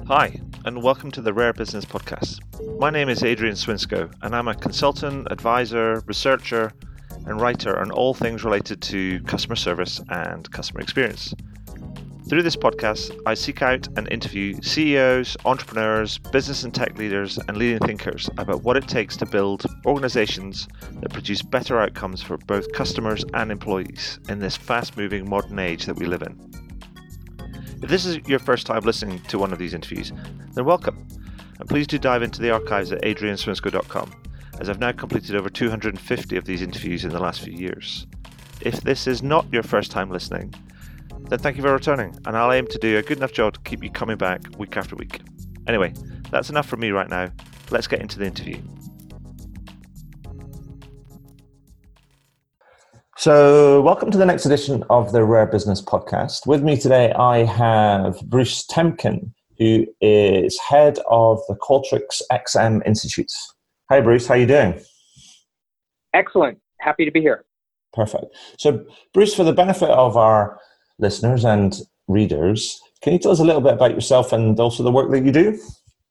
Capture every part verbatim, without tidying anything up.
Hi, and welcome to the Rare Business Podcast. My name is Adrian Swinsko, and I'm a consultant, advisor, researcher, and writer on all things related to customer service and customer experience. Through this podcast, I seek out and interview C E Os, entrepreneurs, business and tech leaders, and leading thinkers about what it takes to build organizations that produce better outcomes for both customers and employees in this fast-moving modern age that we live in. If this is your first time listening to one of these interviews, then welcome, and please do dive into the archives at adrian swinsko dot com, as I've now completed over two hundred fifty of these interviews in the last few years. If this is not your first time listening, then thank you for returning, and I'll aim to do a good enough job to keep you coming back week after week. Anyway, that's enough from me right now. Let's get into the interview. So, welcome to the next edition of the Rare Business Podcast. With me today, I have Bruce Temkin, who is head of the Qualtrics X M Institute. Hi, Bruce. How are you doing? Excellent. Happy to be here. Perfect. So, Bruce, for the benefit of our listeners and readers, can you tell us a little bit about yourself and also the work that you do?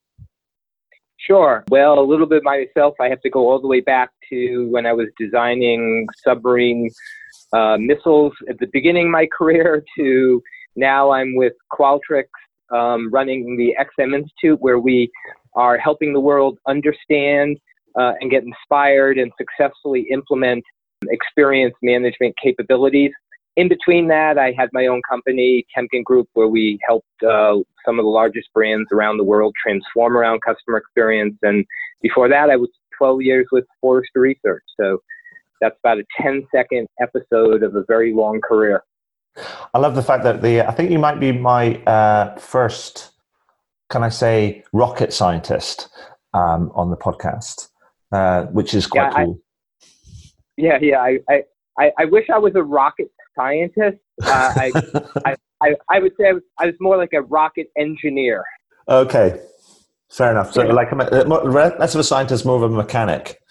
Sure. Well, a little bit myself. I have to go all the way back to when I was designing submarine uh, missiles at the beginning of my career to now I'm with Qualtrics, um, running the X M Institute, where we are helping the world understand uh, and get inspired and successfully implement experience management capabilities. In between that, I had my own company, Temkin Group, where we helped uh, some of the largest brands around the world transform around customer experience. And before that, I was twelve years with Forrester Research. So that's about a ten second episode of a very long career. I love the fact that the, I think you might be my uh, first, can I say, rocket scientist um, on the podcast, uh, which is quite yeah, cool. I, yeah, yeah. I, I, I wish I was a rocket scientist. Uh, I, I, I, I would say I was, I was more like a rocket engineer. Okay, fair enough. So, yeah. like, a, less of a scientist, more of a mechanic.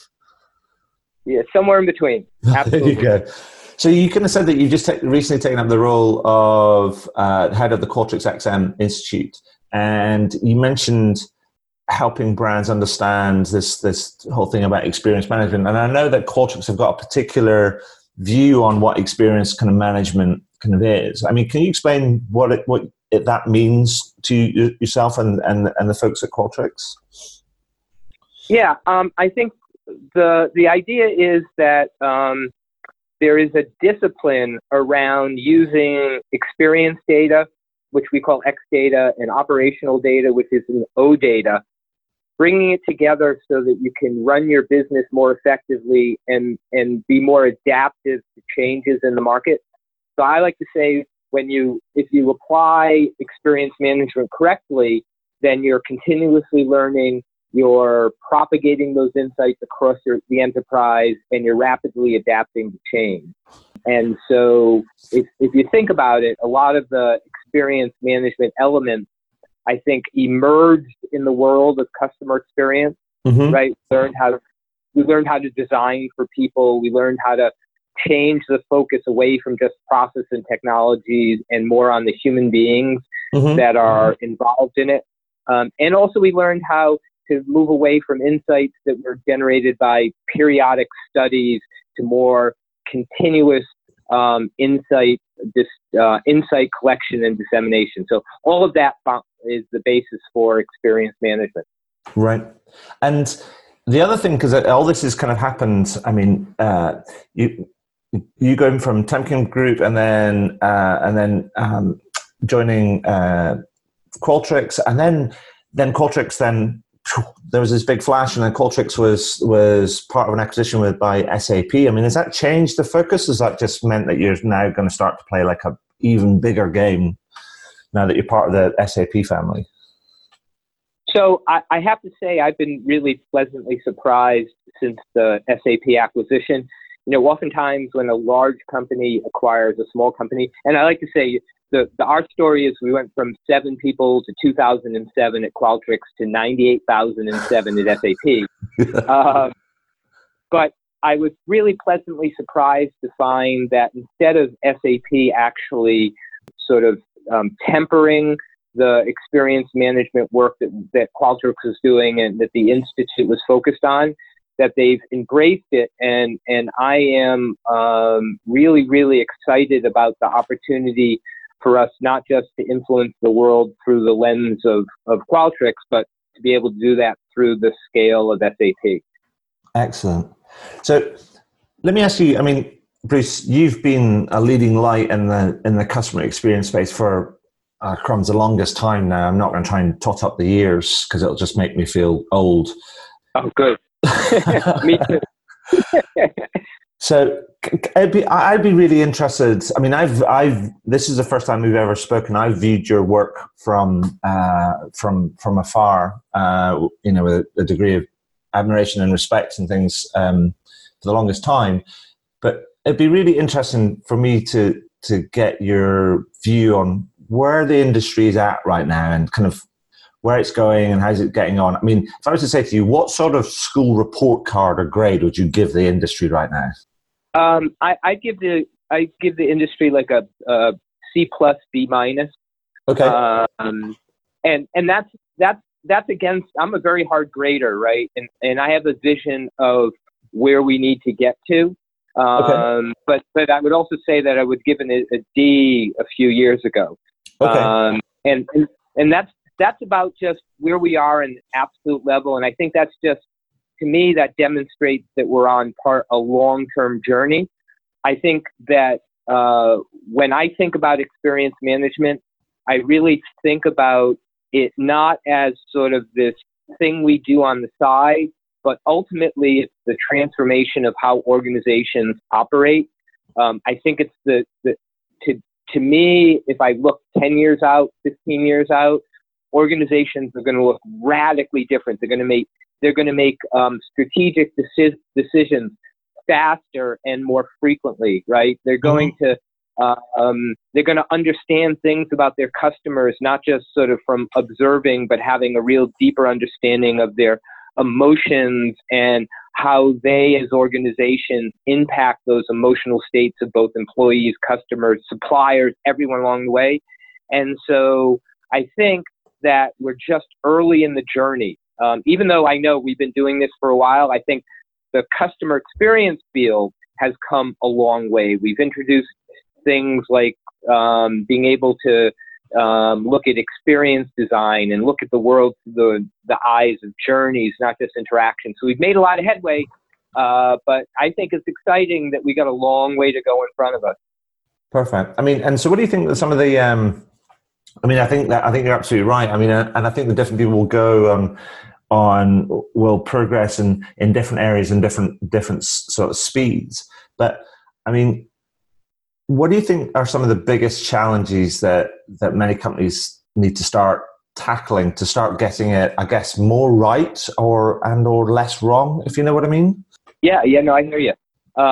Yeah, somewhere in between. Absolutely. There you go. So, you kind of said that you've just t- recently taken up the role of uh, head of the Qualtrics X M Institute, and you mentioned helping brands understand this this whole thing about experience management. And I know that Qualtrics have got a particular view on what experience kind of management kind of is. I mean, can you explain what it what it, that means to you, yourself and, and and the folks at Qualtrics? Yeah, um, I think the the idea is that um, there is a discipline around using experience data, which we call X data, and operational data, which is an O data, bringing it together so that you can run your business more effectively and, and be more adaptive to changes in the market. So I like to say when you, if you apply experience management correctly, then you're continuously learning, you're propagating those insights across your, the enterprise, and you're rapidly adapting to change. And so if, if you think about it, a lot of the experience management elements, I think, emerged in the world of customer experience, mm-hmm. right? We learned how to, we learned how to design for people. We learned how to change the focus away from just process and technologies and more on the human beings mm-hmm. that are involved in it. Um, and also we learned how to move away from insights that were generated by periodic studies to more continuous um, insight, this uh, insight collection and dissemination. So all of that is the basis for experience management. Right. And the other thing, because all this has kind of happened, I mean, uh, you you going from Temkin Group and then uh, and then um, joining uh, Qualtrics, and then then Qualtrics then there was this big flash, and then Qualtrics was was part of an acquisition with by S A P. I mean, has that changed the focus? Has that just meant that you're now going to start to play like a even bigger game now that you're part of the S A P family? So I, I have to say I've been really pleasantly surprised since the S A P acquisition. You know, oftentimes when a large company acquires a small company, and I like to say the, the our story is we went from seven people to two thousand seven at Qualtrics to ninety-eight thousand seven at S A P. uh, but I was really pleasantly surprised to find that instead of S A P actually sort of um, tempering the experience management work that, that Qualtrics was doing and that the Institute was focused on, that they've embraced it. And, and I am um, really, really excited about the opportunity for us not just to influence the world through the lens of, of Qualtrics, but to be able to do that through the scale of S A P. Excellent. So let me ask you, I mean, Bruce, you've been a leading light in the in the customer experience space for uh, crumbs the longest time now. I'm not going to try and tot up the years because it'll just make me feel old. Oh, good. Me too. So I'd be I'd be really interested. I mean, I've I've this is the first time we've ever spoken. I've viewed your work from uh, from from afar, uh, you know, with a degree of admiration and respect and things um, for the longest time. But it'd be really interesting for me to to get your view on where the industry is at right now and kind of where it's going and how's it getting on. I mean, if I was to say to you, what sort of school report card or grade would you give the industry right now? Um, I, I give the I give the industry like a, a C plus B minus. Okay. Um, and and that's that's that's against. I'm a very hard grader, right? And and I have a vision of where we need to get to. Um, okay. But but I would also say that I would give it a, a D a few years ago. Okay. Um, and, and and that's that's about just where we are in absolute level. And I think that's just, to me, that demonstrates that we're on part a long-term journey. I think that uh, when I think about experience management, I really think about it not as sort of this thing we do on the side, but ultimately it's the transformation of how organizations operate. Um, I think it's the, the to to me, if I look ten years out, fifteen years out, organizations are going to look radically different. They're going to make they're going to make um, strategic deci- decisions faster and more frequently. Right? They're going mm-hmm. to uh, um, they're going to understand things about their customers, not just sort of from observing, but having a real deeper understanding of their emotions and how they as organizations impact those emotional states of both employees, customers, suppliers, everyone along the way. And so I think that we're just early in the journey. Um, even though I know we've been doing this for a while, I think the customer experience field has come a long way. We've introduced things like um, being able to Um, look at experience design and look at the world through the, the eyes of journeys, not just interaction. So we've made a lot of headway, uh, but I think it's exciting that we got a long way to go in front of us. Perfect. I mean, and so what do you think that some of the, um, I mean, I think that, I think you're absolutely right. I mean, uh, and I think the different people will go um, on, will progress in, in different areas and different, different sort of speeds. But I mean, what do you think are some of the biggest challenges that, that many companies need to start tackling to start getting it, I guess, more right or and or less wrong, if you know what I mean? Yeah, yeah, no, I hear you.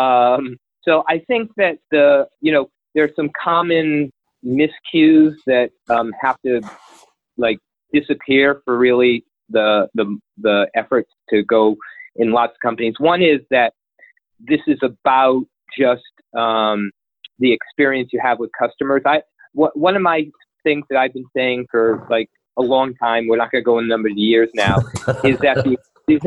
Um, so I think that the you know there's some common miscues that um, have to like disappear for really the the the efforts to go in lots of companies. One is that this is about just um, the experience you have with customers. I, w- one of my things that I've been saying for like a long time, we're not going to go in a number of years now, is that the,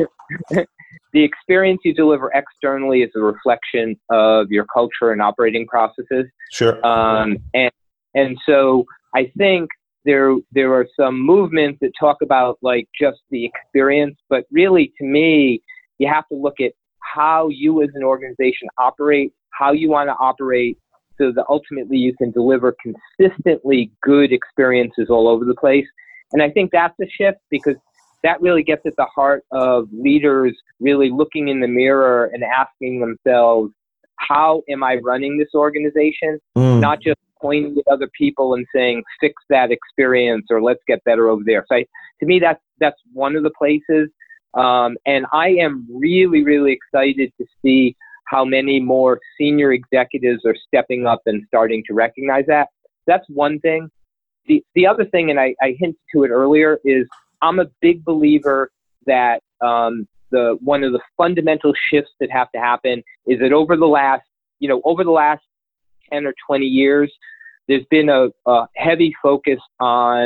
the experience you deliver externally is a reflection of your culture and operating processes. Sure. Um, and, and so I think there, there are some movements that talk about like just the experience, but really to me, you have to look at how you as an organization operate, how you want to operate, so that ultimately you can deliver consistently good experiences all over the place. And I think that's a shift because that really gets at the heart of leaders really looking in the mirror and asking themselves, how am I running this organization? Mm. Not just pointing at other people and saying, fix that experience or let's get better over there. So I, to me, that's, that's one of the places. Um, and I am really, really excited to see how many more senior executives are stepping up and starting to recognize that. That's one thing. The the other thing, and I, I hinted to it earlier, is I'm a big believer that um, the one of the fundamental shifts that have to happen is that over the last, you know, over the last ten or twenty years, there's been a, a heavy focus on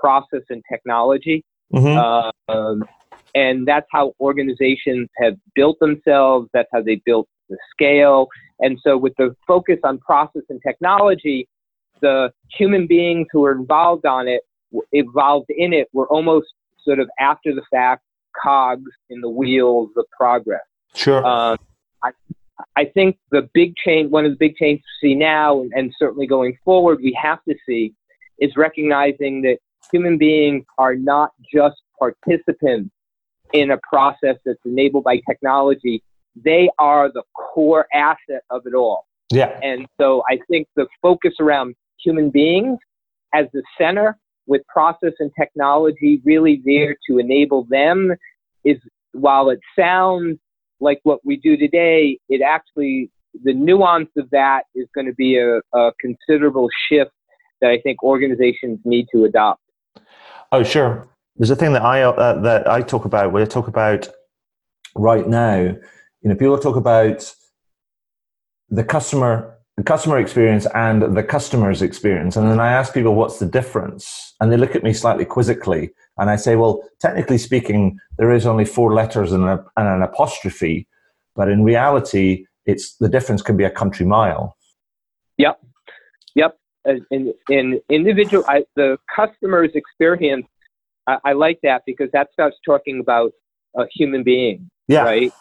process and technology. Mm-hmm. Uh, um, and that's how organizations have built themselves. That's how they built the scale. And so with the focus on process and technology, the human beings who were involved on it, involved in it, were almost sort of after the fact cogs in the wheels of progress. Sure. Um, I, I think the big change, one of the big changes we see now, and, and certainly going forward, we have to see, is recognizing that human beings are not just participants in a process that's enabled by technology. They are the core asset of it all. Yeah. And so I think the focus around human beings as the center, with process and technology really there to enable them, is, while it sounds like what we do today, it actually, the nuance of that is going to be a, a considerable shift that I think organizations need to adopt. Oh, sure. There's a thing that I uh, that I talk about, where I talk about right now, you know, people talk about the customer, the customer experience and the customer's experience. And then I ask people, what's the difference? And they look at me slightly quizzically. And I say, well, technically speaking, there is only four letters and, a, and an apostrophe. But in reality, it's the difference can be a country mile. Yep. Yep. In, in individual, I, the customer's experience, I, I like that because that starts talking about a human being, yeah. right?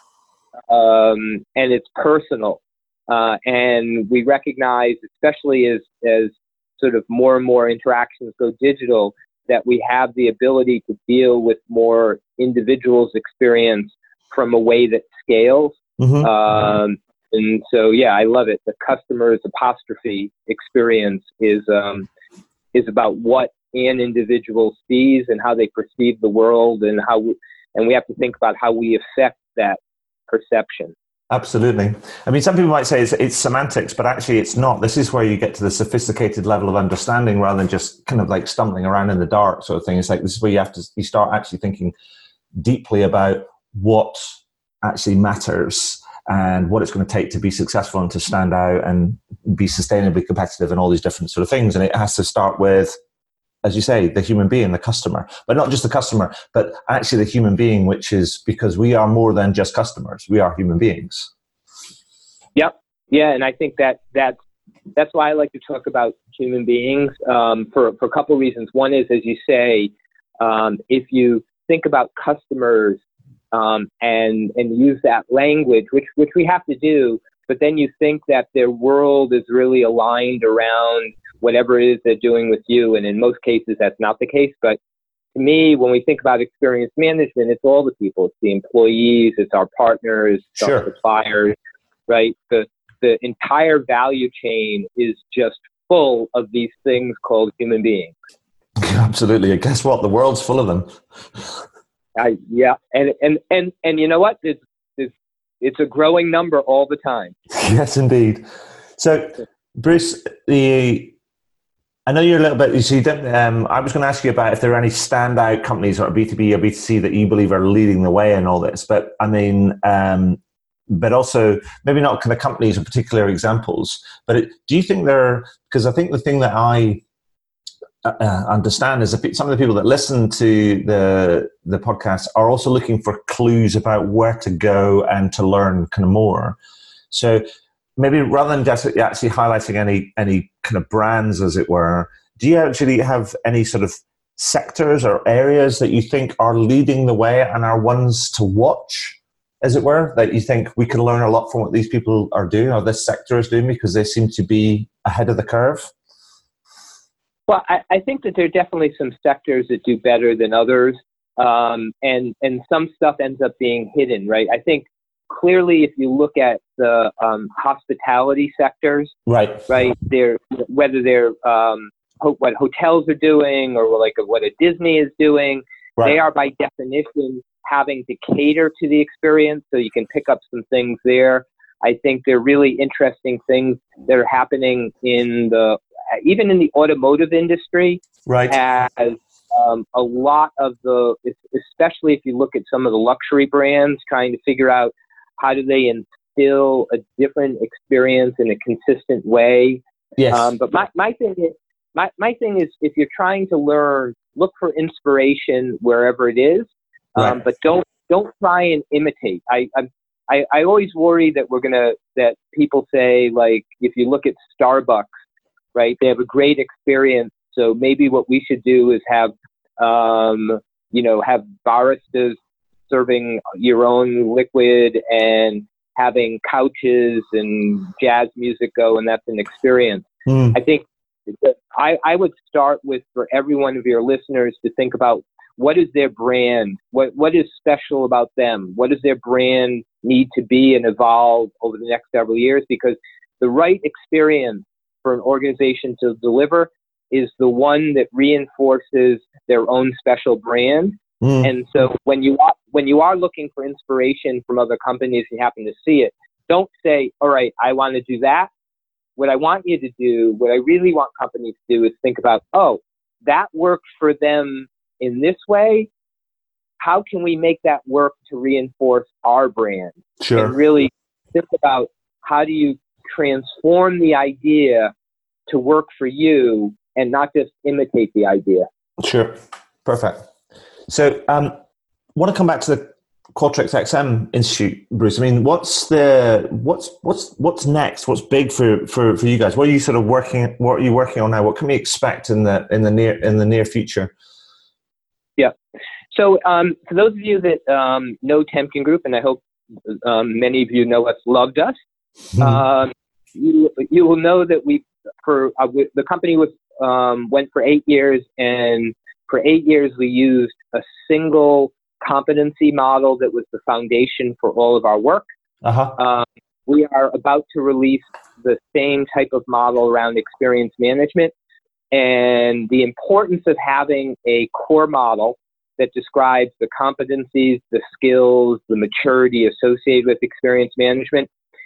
Um, and it's personal. Uh, and we recognize, especially as, as sort of more and more interactions go digital, that we have the ability to deal with more individuals' experience from a way that scales. Mm-hmm. Um, and so, yeah, I love it. The customer's apostrophe experience is um, is about what an individual sees and how they perceive the world, and how we, and we have to think about how we affect that perception. Absolutely. I mean, some people might say it's, it's semantics, but actually it's not. This is where you get to the sophisticated level of understanding rather than just kind of like stumbling around in the dark sort of thing. It's like, this is where you have to, you start actually thinking deeply about what actually matters and what it's going to take to be successful and to stand out and be sustainably competitive and all these different sort of things. And it has to start with, as you say, the human being, the customer, but not just the customer, but actually the human being, which is because we are more than just customers. We are human beings. Yep. Yeah. And I think that that's, that's why I like to talk about human beings um, for, for a couple of reasons. One is, as you say, um, if you think about customers um, and, and use that language, which, which we have to do, but then you think that their world is really aligned around whatever it is they're doing with you. And in most cases, that's not the case. But to me, when we think about experience management, it's all the people. It's the employees, it's our partners, it's sure. our suppliers, right? The, the entire value chain is just full of these things called human beings. Absolutely. And guess what? The world's full of them. I, yeah. And, and, and, and you know what? It's, it's, it's a growing number all the time. Yes, indeed. So, Bruce, the... I know you're a little bit, so you don't, um, I was going to ask you about if there are any standout companies or B two B or B two C that you believe are leading the way in all this. But I mean, um, but also maybe not kind of companies or particular examples, but it, do you think there, because I think the thing that I uh, understand is that some of the people that listen to the, the podcast are also looking for clues about where to go and to learn kind of more. So maybe rather than just actually highlighting any any kind of brands, as it were, do you actually have any sort of sectors or areas that you think are leading the way and are ones to watch, as it were, that you think we can learn a lot from what these people are doing or this sector is doing because they seem to be ahead of the curve? Well, I, I think that there are definitely some sectors that do better than others, um, and and some stuff ends up being hidden, right? I think clearly, if you look at the um, hospitality sectors, right, right, they're, whether they're um, ho- what hotels are doing or like what a Disney is doing, right. They are by definition having to cater to the experience. So you can pick up some things there. I think they're really interesting things that are happening in the even in the automotive industry. Right, as um, a lot of the, especially if you look at some of the luxury brands, trying to figure out how do they instill a different experience in a consistent way? Yes. Um, but my, my thing is, my, my thing is, if you're trying to learn, look for inspiration wherever it is, um, Right. but don't don't try and imitate. I, I I I always worry that we're gonna that people say, like, if you look at Starbucks, right, they have a great experience. So maybe what we should do is have um, you know have baristas serving your own liquid and having couches and jazz music go, and that's an experience. Mm. I think that I, I would start with, for every one of your listeners, to think about what is their brand, what what is special about them, what does their brand need to be and evolve over the next several years, because the right experience for an organization to deliver is the one that reinforces their own special brand. Mm. And so when you are, when you are looking for inspiration from other companies and you happen to see it, don't say, all right, I want to do that. What I want you to do, what I really want companies to do, is think about, oh, that worked for them in this way. How can we make that work to reinforce our brand? Sure. And really think about, how do you transform the idea to work for you and not just imitate the idea? Sure. Perfect. So um, I want to come back to the Qualtrics X M Institute, Bruce. I mean, what's the what's what's what's next? What's big for, for, for you guys? What are you sort of working? What are you working on now? What can we expect in the in the near in the near future? Yeah. So um, for those of you that um, know Temkin Group, and I hope um, many of you know us, loved us, um, you you will know that we for uh, we, the company was um, went for eight years, and for eight years we used a single competency model that was the foundation for all of our work. Uh-huh. Um, we are about to release the same type of model around experience management, and the importance of having a core model that describes the competencies, the skills, the maturity associated with experience management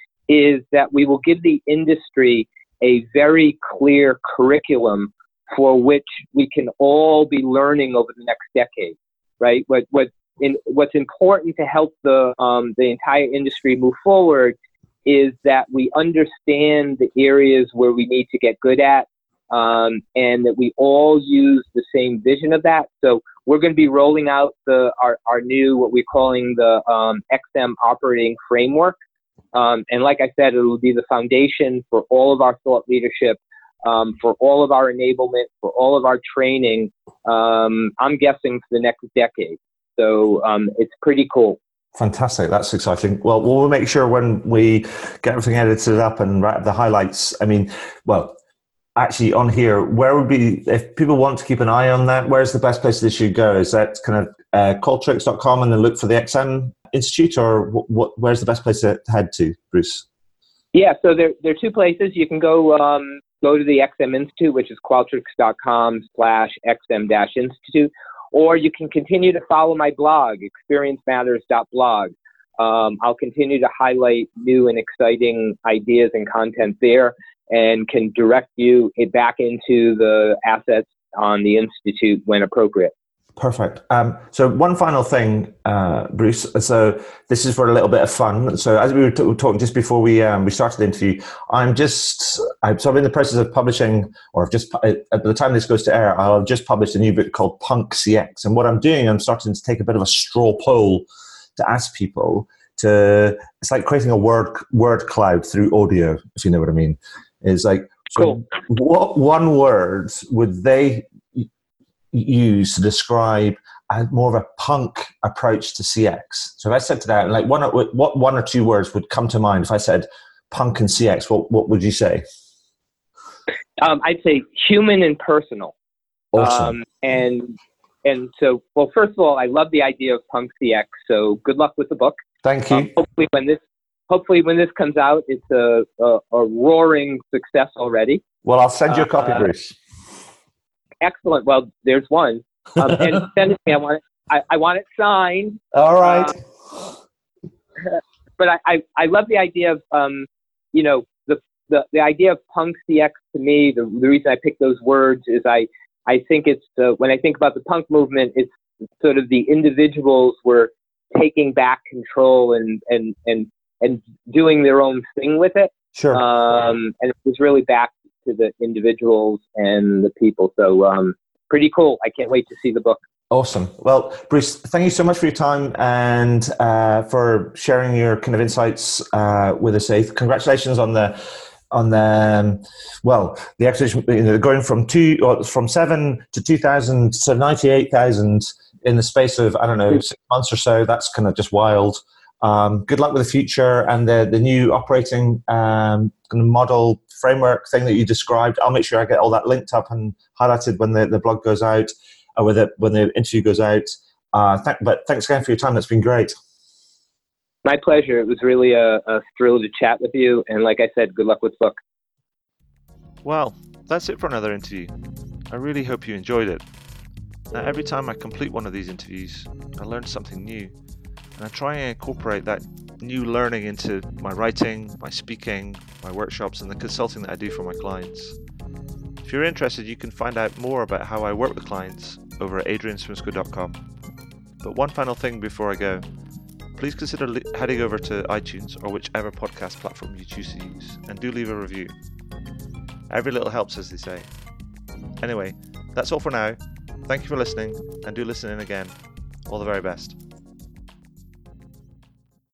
is that we will give the industry a very clear curriculum for which we can all be learning over the next decade, right? What, what, in, what's important to help the, um, the entire industry move forward is that we understand the areas where we need to get good at, um, and that we all use the same vision of that. So we're going to be rolling out the, our, our new, what we're calling the um, X M operating framework. Um, and like I said, it will be the foundation for all of our thought leadership, um, for all of our enablement, for all of our training, um, I'm guessing for the next decade. So um, it's pretty cool. Fantastic. That's exciting. Well, we'll make sure when we get everything edited up and write up the highlights. I mean, well, actually on here, where would be, if people want to keep an eye on that, where's the best place they should go? Is that kind of uh, qualtrics dot com and then look for the X M Institute, or what, what, where's the best place to head to, Bruce? Yeah, so there, there are two places. You can go um, go to the X M Institute, which is qualtrics dot com slash X M dash institute, or you can continue to follow my blog, experience matters dot blog. Um, I'll continue to highlight new and exciting ideas and content there, and can direct you back into the assets on the Institute when appropriate. Perfect. Um, so one final thing, uh, Bruce. So this is for a little bit of fun. So as we were, t- were talking just before we um, we started the interview, I'm just I'm, so I'm in the process of publishing, or I've just at the time this goes to air, I'll have just published a new book called Punk C X. And what I'm doing, I'm starting to take a bit of a straw poll to ask people to. It's like creating a word word cloud through audio, if you know what I mean. Is like, so cool. What one word would they use to describe a more of a punk approach to C X? So if I said to that, like, one, what one or two words would come to mind if I said punk and C X? What what would you say? Um, I'd say human and personal. Awesome. Um, and and so, well, first of all, I love the idea of Punk C X. So good luck with the book. Thank you. Um, hopefully, when this hopefully when this comes out, it's a a, a roaring success already. Well, I'll send you a copy, uh, Bruce. Excellent. Well, there's one. Um, and send it to me. I want it. I, I want it signed. All right. Uh, but I, I, I love the idea of um, you know, the, the the idea of Punk C X to me. The, the reason I picked those words is I I think it's uh, when I think about the punk movement, it's sort of the individuals were taking back control and and and and doing their own thing with it. Sure. Um, and it was really back to the individuals and the people. So um, pretty cool. I can't wait to see the book. Awesome. Well, Bruce, thank you so much for your time and uh, for sharing your kind of insights uh, with us. Today. Congratulations on the on the um, well, the exhibition. You know, going from two or from seven to two thousand to ninety eight thousand in the space of I don't know six months or so. That's kind of just wild. Um, good luck with the future and the the new operating um, kind of model framework thing that you described. I'll make sure I get all that linked up and highlighted when the, the blog goes out. Uh, when, the, when the interview goes out. Uh, th- but thanks again for your time. That's been great. My pleasure. It was really a, a thrill to chat with you. And like I said, good luck with the book. Well, that's it for another interview. I really hope you enjoyed it. Now, every time I complete one of these interviews, I learn something new. And I try and incorporate that new learning into my writing, my speaking, my workshops, and the consulting that I do for my clients. If you're interested, you can find out more about how I work with clients over at adrian swinsko dot com. But one final thing before I go, please consider li- heading over to iTunes or whichever podcast platform you choose to use, and do leave a review. Every little helps, as they say. Anyway, that's all for now. Thank you for listening, and do listen in again. All the very best.